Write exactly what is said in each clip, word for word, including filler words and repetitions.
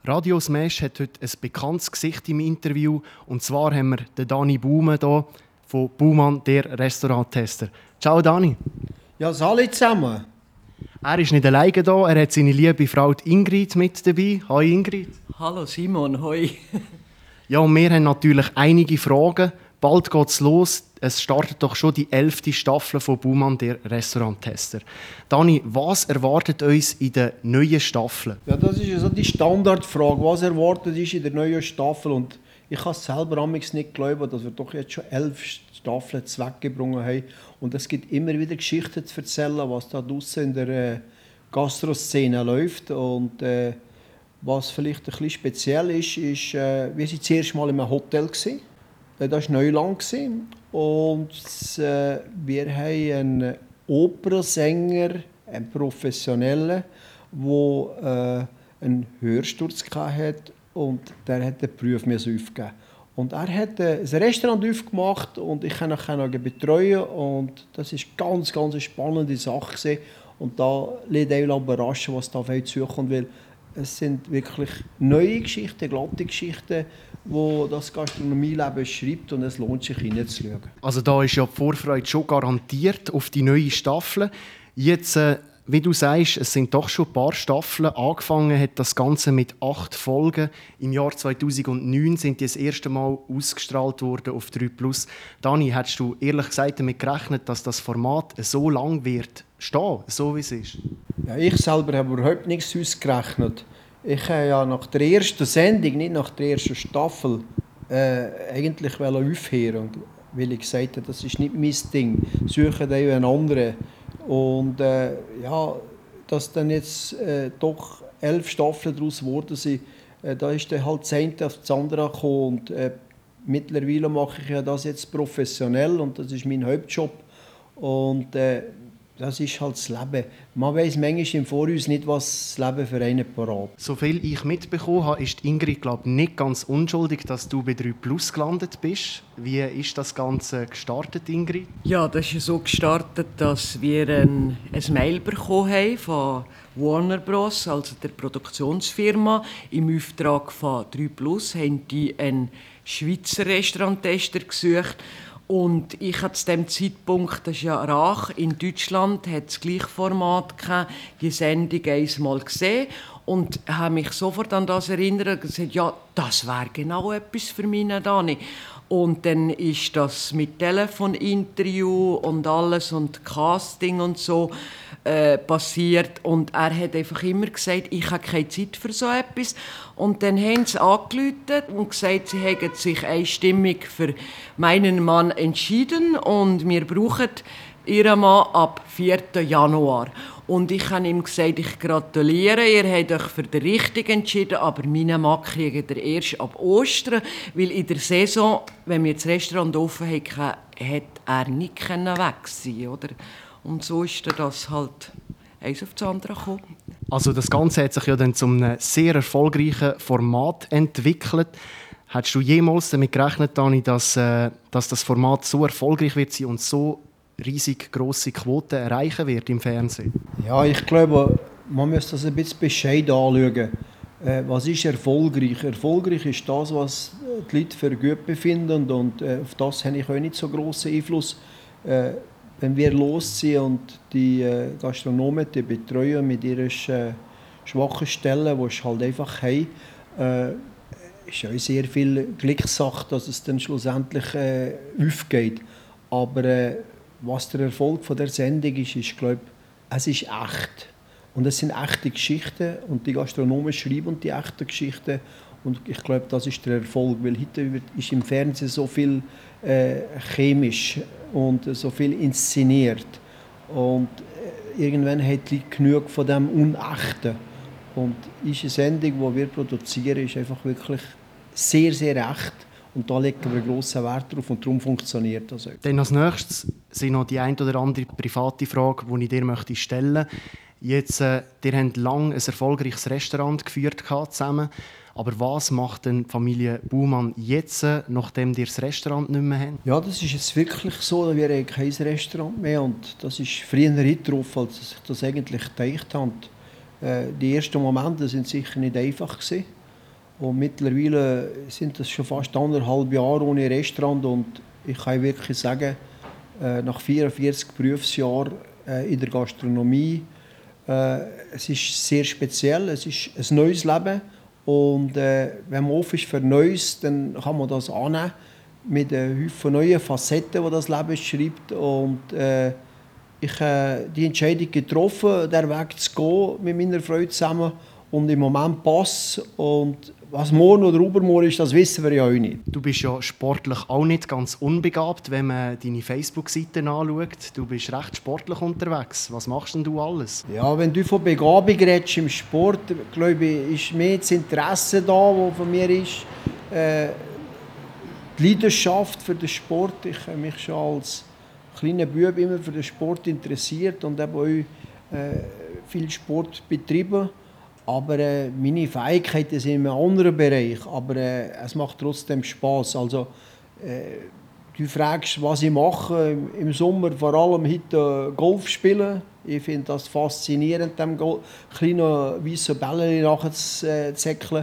Radio Smash hat heute ein bekanntes Gesicht im Interview. Und zwar haben wir den Dani Baumann hier von Baumann, der Restauranttester. Ciao Dani. Ja, salut zusammen. Er ist nicht alleine hier, er hat seine liebe Frau Ingrid mit dabei. Hoi Ingrid. Hallo Simon, hoi. Ja, und wir haben natürlich einige Fragen. Bald geht's los. Es startet doch schon die elfte Staffel von Baumann, der Restauranttester. Dani, was erwartet uns in der neuen Staffel? Ja, das ist so die Standardfrage. Was erwartet ist in der neuen Staffel? Und ich kann es selber amigs nicht glauben, dass wir doch jetzt schon elf Staffeln weggebracht haben. Und es gibt immer wieder Geschichten zu erzählen, was da draussen in der äh, Gastroszene läuft. Und äh, was vielleicht ein bisschen speziell ist, ist, äh, wir waren zuerst mal in einem Hotel gewesen. Das war Neuland. Und äh, wir haben einen Opernsänger, einen Professionellen, der äh, einen Hörsturz hatte und der hat den Beruf aufgegeben. Und er hat äh, ein Restaurant aufgemacht und ich kann ihn betreuen. Und das war ganz, ganz eine spannende Sache gewesen. Und da lässt einen überraschen, was da auf euch zukommt. Weil es sind wirklich neue Geschichten, glatte Geschichten, wo das Gastronomieleben schreibt und es lohnt sich hineinzuschauen. Also da ist ja die Vorfreude schon garantiert auf die neue Staffel. Jetzt, äh, wie du sagst, es sind doch schon ein paar Staffeln. Angefangen hat das Ganze mit acht Folgen. Im Jahr zweitausendneun sind die das erste Mal ausgestrahlt worden auf drei Plus. Dani, hättest du ehrlich gesagt damit gerechnet, dass das Format so lang wird stehen, so wie es ist? Ja, ich selber habe überhaupt nichts ausgerechnet. Ich wollte ja nach der ersten Sendung, nicht nach der ersten Staffel, äh, eigentlich aufhören. Weil ich gesagt habe, das ist nicht mein Ding. Suchen einen anderen. Und äh, ja, dass dann jetzt äh, doch elf Staffeln daraus geworden sind, äh, da ist dann halt das eine auf das andere gekommen. Und äh, mittlerweile mache ich ja das jetzt professionell und das ist mein Hauptjob. Und äh, das ist halt das Leben. Man weiss manchmal im Voraus nicht, was das Leben für einen parat. So viel ich mitbekommen habe, ist Ingrid glaub, nicht ganz unschuldig, dass du bei drei Plus gelandet bist. Wie ist das Ganze gestartet, Ingrid? Ja, das ist so gestartet, dass wir ein, ein Mail bekommen haben von Warner Bros., also der Produktionsfirma. Im Auftrag von drei Plus haben die einen Schweizer Restauranttester gesucht. Und ich hatte zu dem Zeitpunkt, das ist ja Rach, in Deutschland, hat das gleiche Format gehabt, die Sendung einmal gesehen und habe mich sofort an das erinnert und gesagt, ja, das wäre genau etwas für mich, Dani. Und dann ist das mit Telefoninterview und alles und Casting und so äh, passiert. Und er hat einfach immer gesagt, ich habe keine Zeit für so etwas. Und dann haben sie angerufen und gesagt, sie hätten sich einstimmig für meinen Mann entschieden und wir brauchen ihren Mann ab vierten Januar. Und ich habe ihm gesagt, ich gratuliere, ihr habt euch für den Richtigen entschieden, aber meinen Mann kriegt ihr erst ab Ostern, weil in der Saison, wenn wir das Restaurant offen hatten, hätte er nicht weg sein, oder? Und so ist das halt eins auf das andere gekommen. Also das Ganze hat sich ja dann zu einem sehr erfolgreichen Format entwickelt. Hättest du jemals damit gerechnet, Dani, dass, äh, dass das Format so erfolgreich wird sein und so riesig grosse Quoten erreichen wird im Fernsehen? Ja, ich glaube, man muss das ein bisschen bescheiden anschauen. Äh, was ist erfolgreich? Erfolgreich ist das, was die Leute für gut befinden und äh, auf das habe ich auch nicht so grossen Einfluss. Äh, wenn wir losziehen und die äh, Gastronomen die betreuen mit ihren äh, schwachen Stellen, die es halt einfach haben, äh, ist ja sehr viel Glückssache, dass es dann schlussendlich äh, aufgeht. Aber äh, was der Erfolg von der Sendung ist, ist, glaube es ist echt. Und es sind echte Geschichten und die Gastronomen schreiben die echten Geschichten. Und ich glaube, das ist der Erfolg, weil heute ist im Fernsehen so viel äh, chemisch und so viel inszeniert. Und äh, irgendwann hat die genug von dem Unechten. Und unsere Sendung, die wir produzieren, ist einfach wirklich sehr, sehr echt. Und da legen wir einen grossen Wert drauf und darum funktioniert das auch. Dann als nächstes sind noch die ein oder andere private Frage, die ich dir möchte stellen möchte. Jetzt, äh, ihr habt lange ein erfolgreiches Restaurant geführt zusammen. Aber was macht denn die Familie Baumann jetzt, nachdem ihr das Restaurant nicht mehr habt? Ja, das ist jetzt wirklich so. Wir haben kein Restaurant mehr. Und das ist früher nicht drauf, als ich das eigentlich gedacht habe. Äh, die ersten Momente waren sicher nicht einfach gewesen. Und mittlerweile sind das schon fast anderthalb Jahre ohne Restaurant und ich kann wirklich sagen, nach vierundvierzig Berufsjahren in der Gastronomie, es ist sehr speziell, es ist ein neues Leben und wenn man offen ist für Neues, dann kann man das annehmen mit einem Haufen neuen Facetten, die das Leben schreibt und ich habe die Entscheidung getroffen, den Weg zu gehen mit meiner Frau zusammen und im Moment passt und was morgen oder übermorgen ist, das wissen wir ja auch nicht. Du bist ja sportlich auch nicht ganz unbegabt, wenn man deine Facebook-Seite anschaut. Du bist recht sportlich unterwegs. Was machst denn du alles? Ja, wenn du von Begabung redest im Sport, glaube ich, ist mehr das Interesse da, das von mir ist. Äh, die Leidenschaft für den Sport. Ich habe mich schon als kleiner Bub immer für den Sport interessiert und habe auch äh, viel Sport betrieben. Aber äh, meine Fähigkeiten sind in einem anderen Bereich. Aber äh, es macht trotzdem Spass. Also, äh, du fragst, was ich mache. Im Sommer vor allem heute äh, Golf spielen. Ich finde das faszinierend, dem Go- kleinen weißen Bällen nachzuzäckeln.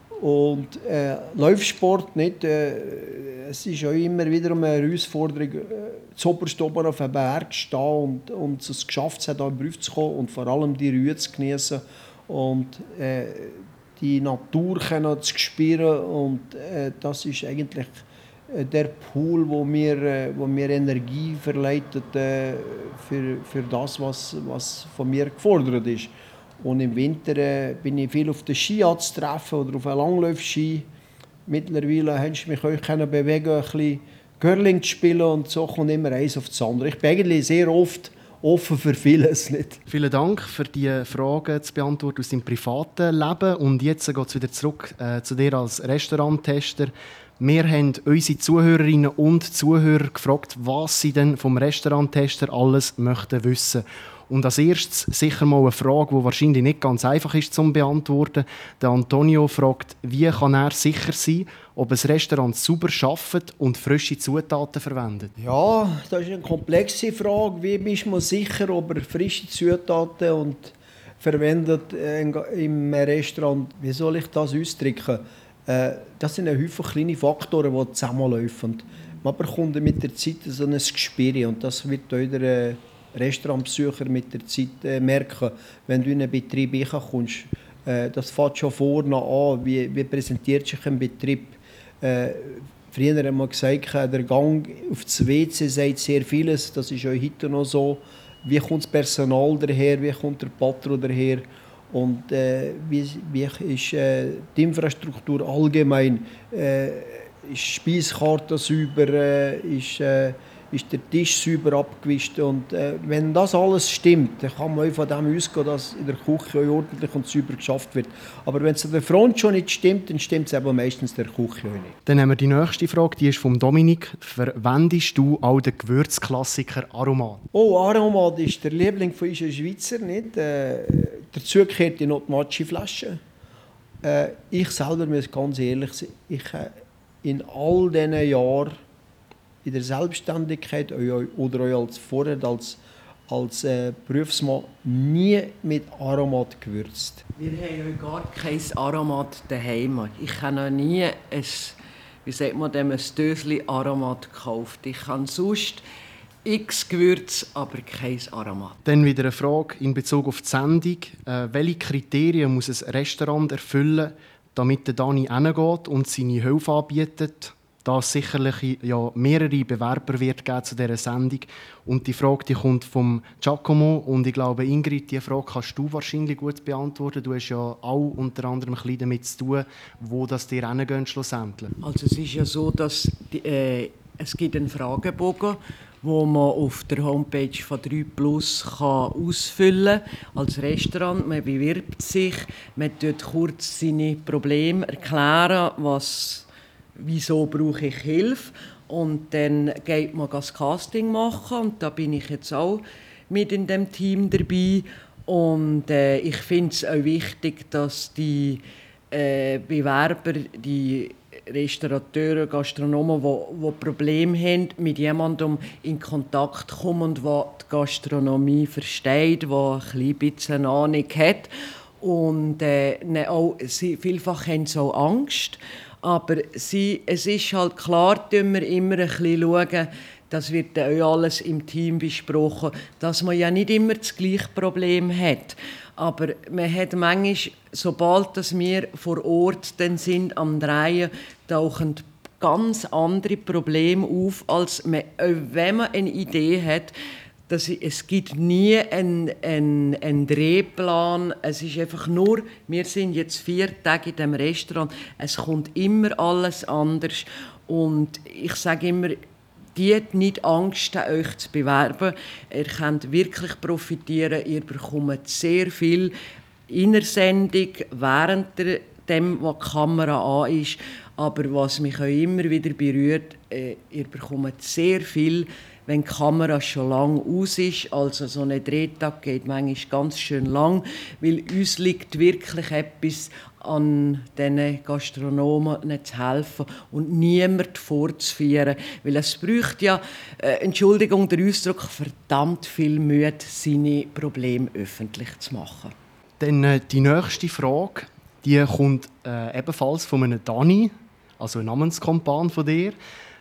Und äh, Laufsport nicht. Äh, es ist auch immer wieder eine Herausforderung, äh, zuoberst oben auf einem Berg zu stehen und, und es geschafft zu haben, hier in den Beruf zu kommen und vor allem die Ruhe zu genießen. Und äh, die Natur zu spüren und äh, das ist eigentlich äh, der Pool, wo mir, äh, wo mir Energie verleitet äh, für, für das, was, was von mir gefordert ist. Und im Winter äh, bin ich viel auf den Ski anzutreffen oder auf einen Langlaufski. Mittlerweile konnte ich mich auch bewegen, ein bisschen Curling zu spielen und so kommt immer eins auf das andere. Ich bin eigentlich sehr oft offen für vieles nicht. Vielen Dank für die Fragen zu beantworten aus deinem privaten Leben. Und jetzt geht es wieder zurück äh, zu dir als Restauranttester. Wir haben unsere Zuhörerinnen und Zuhörer gefragt, was sie denn vom Restauranttester alles möchten wissen. Und als erstes sicher mal eine Frage, die wahrscheinlich nicht ganz einfach ist zu beantworten. Der Antonio fragt, wie kann er sicher sein, ob ein Restaurant sauber arbeitet und frische Zutaten verwendet? Ja, das ist eine komplexe Frage. Wie bist man sicher, ob er frische Zutaten und verwendet im Restaurant? Wie soll ich das ausdrücken? Das sind ein Haufen kleine Faktoren, die zusammenlaufen. Man bekommt mit der Zeit so ein Gespür und das wird jeder Restaurantbesucher mit der Zeit äh, merken, wenn du in einen Betrieb kommst. Äh, das fängt schon vorne an, wie, wie präsentiert sich ein Betrieb. Äh, früher haben wir gesagt, der Gang auf das W C sagt sehr vieles, das ist auch heute noch so. Wie kommt das Personal daher, wie kommt der Patron daher und äh, wie, wie ist äh, die Infrastruktur allgemein. Äh, ist die Speiskarte sauber, äh, ist äh, ist der Tisch sauber abgewischt. Und äh, wenn das alles stimmt, dann kann man von dem ausgehen, dass in der Küche ordentlich und sauber geschafft wird. Aber wenn es an der Front schon nicht stimmt, dann stimmt es eben meistens der Küche auch nicht. Dann haben wir die nächste Frage, die ist von Dominik. Verwendest du auch den Gewürzklassiker Aromat? Oh, Aromat ist der Liebling von uns Schweizer, nicht? Äh, dazu gehört die Notmatschi-Flasche. Äh, ich selber muss ganz ehrlich sein, ich äh, in all diesen Jahren in der Selbstständigkeit oder auch als vorher als, als äh, Berufsmann nie mit Aromat gewürzt. Wir haben gar kein Aromat daheim. Ich habe noch nie ein, wie sagt man dem, ein Döschen Aromat gekauft. Ich habe sonst x Gewürze, aber kein Aromat. Dann wieder eine Frage in Bezug auf die Sendung. Äh, welche Kriterien muss ein Restaurant erfüllen, damit der Dani hingeht und seine Hilfe anbietet? Da es sicherlich ja mehrere Bewerber wird geben zu dieser Sendung. Und die Frage die kommt vom Giacomo. Und ich glaube, Ingrid, diese Frage kannst du wahrscheinlich gut beantworten. Du hast ja auch unter anderem ein bisschen damit zu tun, wo das dir hingehen schlussendlich. Also es ist ja so, dass die, äh, es gibt einen Fragebogen, wo man auf der Homepage von drei Plus kann ausfüllen kann. Als Restaurant, man bewirbt sich, man tut kurz seine Probleme erklären, was wieso brauche ich Hilfe, und dann geht man das Casting machen und da bin ich jetzt auch mit in dem Team dabei und äh, ich finde es auch wichtig, dass die äh, Bewerber, die Restaurateure, Gastronomen, die Probleme haben, mit jemandem in Kontakt kommen, der die Gastronomie versteht, der ein bisschen Ahnung hat. Und äh, ne, auch, sie, vielfach haben sie auch Angst. Aber sie, es ist halt klar, dass wir immer ein bisschen schauen, das wird auch alles im Team besprochen, dass man ja nicht immer das gleiche Problem hat. Aber man hat manchmal, sobald dass wir vor Ort dann sind am Drehen, tauchen ganz andere Probleme auf, als man, wenn man eine Idee hat. Dass es gibt nie einen, einen, einen Drehplan. Es ist einfach nur, wir sind jetzt vier Tage in diesem Restaurant. Es kommt immer alles anders. Und ich sage immer, die hat nicht Angst, euch zu bewerben. Ihr könnt wirklich profitieren. Ihr bekommt sehr viel in der Sendung, während dem, was die Kamera an ist. Aber was mich auch immer wieder berührt, äh, ihr bekommt sehr viel, wenn die Kamera schon lange aus ist. Also so ein Drehtag geht manchmal ganz schön lang, weil uns liegt wirklich etwas an diesen Gastronomen zu helfen und niemand vorzuführen. Weil es braucht ja, äh, Entschuldigung, der Ausdruck, verdammt viel Mühe, seine Probleme öffentlich zu machen. Dann äh, die nächste Frage, die kommt äh, ebenfalls von einem Dani, also ein Namenskompan von dir.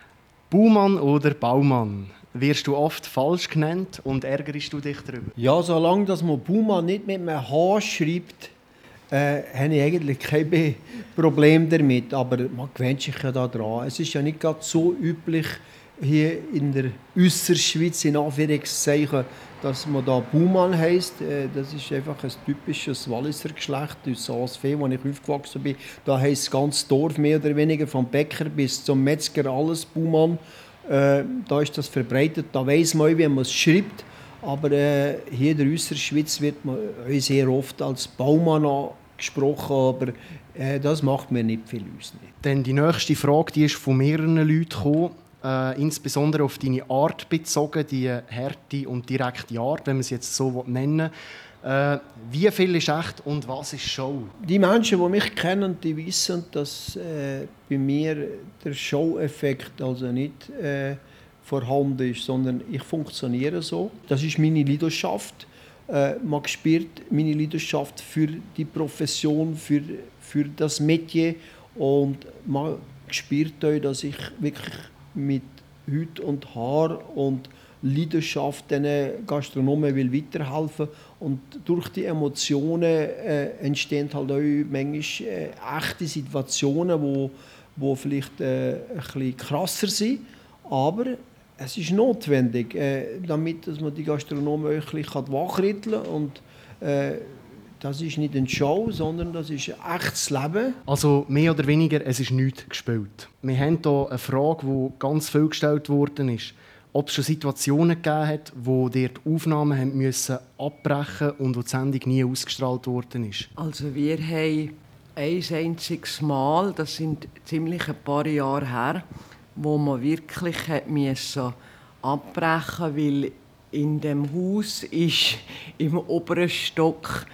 Baumann oder Baumann? Wirst du oft falsch genannt und ärgerst du dich darüber? Ja, solange dass man Baumann nicht mit einem H schreibt, äh, habe ich eigentlich kein Be- Problem damit. Aber man gewöhnt sich ja daran. Es ist ja nicht gerade so üblich hier in der Ausserschweiz, in Anführungszeichen, dass man da Baumann heisst. Äh, das ist einfach ein typisches Walliser Geschlecht aus A S V, wo ich aufgewachsen bin. Da heisst das ganze Dorf mehr oder weniger, vom Bäcker bis zum Metzger, alles Baumann. Äh, da ist das verbreitet, da weiss man, wie man es schreibt. Aber äh, hier in der Ausserschweiz wird man sehr oft als Baumann angesprochen, aber äh, das macht mir nicht viel aus. Nicht. Dann die nächste Frage, die ist von mehreren Leuten gekommen, äh, insbesondere auf deine Art bezogen, die harte und direkte Art, wenn man es jetzt so nennen will. Äh, wie viel ist echt und was ist Show? Die Menschen, die mich kennen, die wissen, dass äh, bei mir der Show-Effekt also nicht äh, vorhanden ist, sondern ich funktioniere so. Das ist meine Leidenschaft. Äh, man spürt meine Leidenschaft für die Profession, für, für das Metier und man spürt auch, dass ich wirklich mit Haut und Haar und Leidenschaft diesen Gastronomen will weiterhelfen. Und durch die Emotionen äh, entstehen halt auch manchmal äh, echte Situationen, wo, wo vielleicht äh, ein bisschen krasser sind. Aber es ist notwendig, äh, damit dass man die Gastronomen auch ein bisschen wachrütteln kann. Und äh, das ist nicht eine Show, sondern das ist ein echtes Leben. Also mehr oder weniger, es ist nichts gespielt. Wir haben hier eine Frage, die ganz viel gestellt worden ist. Ob es schon Situationen gegeben hat, wo dir die Aufnahmen haben müssen abbrechen und wo die Sendung nie ausgestrahlt worden ist? Also wir haben ein einziges Mal, das sind ziemlich ein paar Jahre her, wo man wirklich hat müssen abbrechen, weil in dem Haus ist im oberen Stock,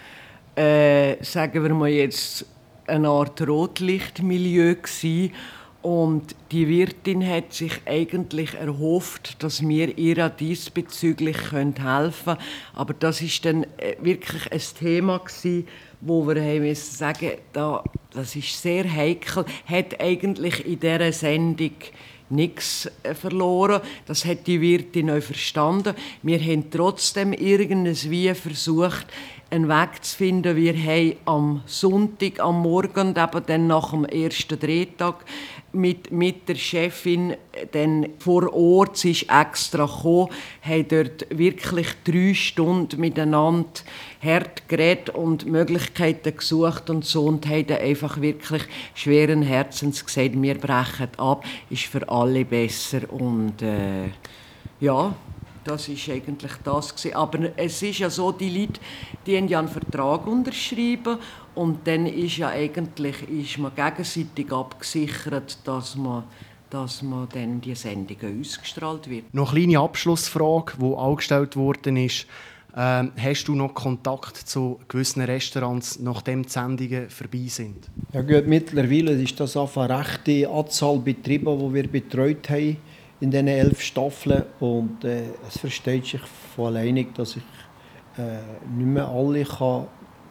äh, sagen wir mal jetzt, eine Art Rotlichtmilieu gewesen. Und die Wirtin hat sich eigentlich erhofft, dass wir ihr diesbezüglich helfen können. Aber das ist dann wirklich ein Thema gewesen, wo wir haben sagen, da, das ist sehr heikel, hat eigentlich in dieser Sendung nichts verloren. Das hat die Wirtin auch verstanden. Wir haben trotzdem irgendwie versucht, einen Weg zu finden. Wir haben am Sonntag, am Morgen, eben dann nach dem ersten Drehtag, mit, mit der Chefin dann vor Ort, sie ist extra gekommen, haben dort wirklich drei Stunden miteinander hart geredet und Möglichkeiten gesucht und so und haben dann einfach wirklich schweren Herzens gesagt, wir brechen ab, ist für alle besser und äh, ja, das war eigentlich das gewesen. Aber es ist ja so, die Leute, die haben ja einen Vertrag unterschrieben und dann ist ja eigentlich ist man gegenseitig abgesichert, dass man, dass man dann die Sendungen ausgestrahlt wird. Noch eine kleine Abschlussfrage, die auch gestellt worden ist. Ähm, hast du noch Kontakt zu gewissen Restaurants, nachdem die Sendungen vorbei sind? Ja gut, mittlerweile ist das auf eine rechte Anzahl Betriebe, die wir betreut haben in diesen elf Staffeln. Und äh, es versteht sich von alleinig, dass ich äh, nicht mehr alle kann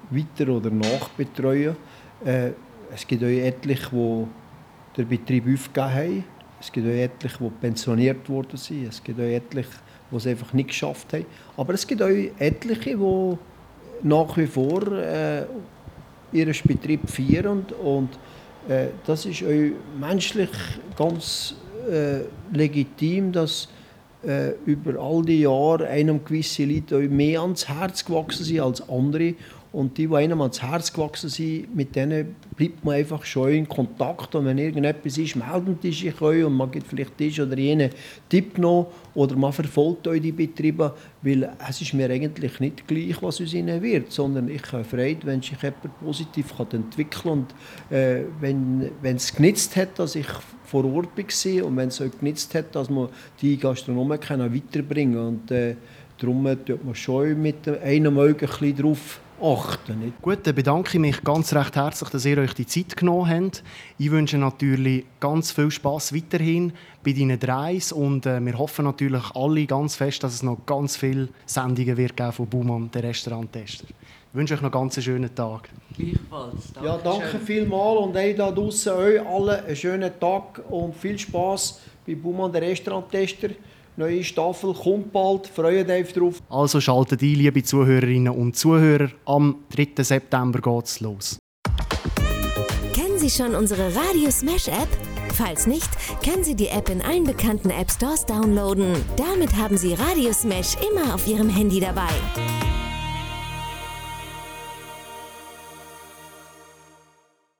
weiter oder nachbetreuen. Äh, es gibt auch etliche, die den Betrieb aufgegeben haben. Es gibt auch etliche, die pensioniert worden sind. Es gibt auch etliche, die es einfach nicht geschafft haben. Aber es gibt auch etliche, die nach wie vor äh, ihren Betrieb führen. Und äh, das ist auch menschlich ganz äh, legitim, dass äh, über all die Jahre einem gewisse Leute auch mehr ans Herz gewachsen sind als andere. Und die, die einem ans Herz gewachsen sind, mit denen bleibt man einfach schon in Kontakt. Und wenn irgendetwas ist, melden die sich euch und man gibt vielleicht diesen oder jenen Tipp noch. Oder man verfolgt euch die Betriebe, weil es ist mir eigentlich nicht gleich, was aus ihnen wird. Sondern ich habe Freude, wenn sich jemand positiv entwickeln kann. Und äh, wenn, wenn es genützt hat, dass ich vor Ort war und wenn es auch genützt hat, dass man die Gastronomen weiterbringen kann. Und äh, darum tut man schon mit einem Auge ein bisschen drauf achten. Nicht? Gut, dann bedanke ich mich ganz recht herzlich, dass ihr euch die Zeit genommen habt. Ich wünsche natürlich ganz viel Spass weiterhin bei deinen Dreis und äh, wir hoffen natürlich alle ganz fest, dass es noch ganz viele Sendungen wird geben von Baumann, der Restauranttester. Ich wünsche euch noch ganz einen schönen Tag. Gleichfalls. Danke ja, danke vielmals und euch da draussen euch allen einen schönen Tag und viel Spass bei Baumann, der Restauranttester. Neue Staffel kommt bald, freut euch drauf. Also schaltet ein, liebe Zuhörerinnen und Zuhörer. Am dritten September geht's los. Kennen Sie schon unsere Radio Smash App? Falls nicht, können Sie die App in allen bekannten App Stores downloaden. Damit haben Sie Radio Smash immer auf Ihrem Handy dabei.